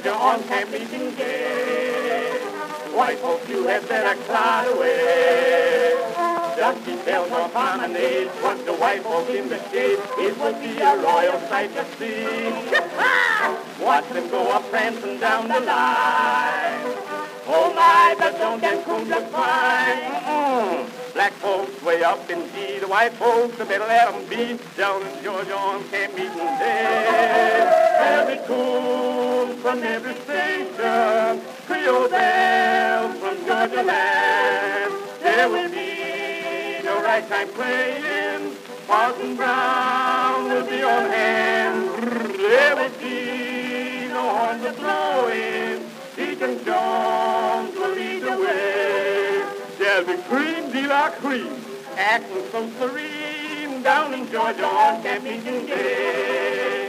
Georgia on Camp Meeting Day. White folks, you had better cloud away. Dusty bells on promenade, put the white folks in the shade. It would be a royal sight to see. Watch them go up prancing down the line. Oh my, the don't and coon look fine. Black folks way up in G, the white folks, the better let them be. Down in Georgia on Camp Meeting Day. There'll be coons from every station, Creole bells from Georgia land. There will be no ragtime playing, Parson Brown will be on hand. There will be no horns a blowing, Deacon Jones will lead the way. There'll be cream de la cream, acting so serene, down in Georgia on Camp Meeting Day.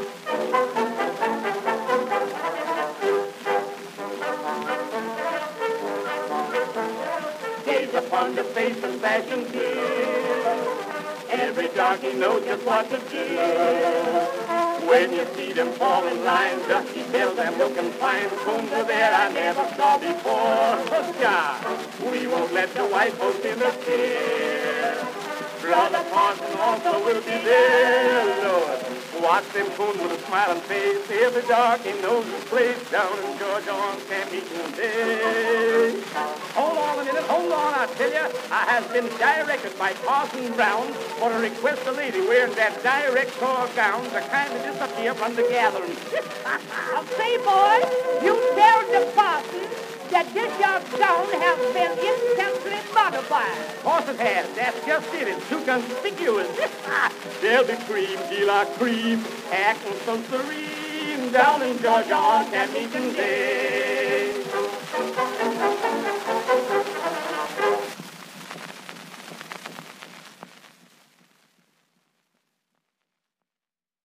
Gaze upon the face and fashion here. Every darky knows just what to do. When you see them fall in line, just tell them looking fine. Coons are there I never saw before. Yeah, we won't let the white folks interfere. Brother Parson also will be there, Lord. Watch them coons with a smiling face. Every darky knows his place down in Georgia on Camp Meeting Day. Hold on a minute, hold on, I tell you. I have been directed by Parson Brown for to request a lady wearing that direct tore gown to kindly disappear from the gathering. Say, boy, you tell the parson that this your gown has been intentionally modified. Of course it has. That's just it. It's too conspicuous. There'll be cream, de la cream, acting so serene down in Georgia on Camp Meeting Day.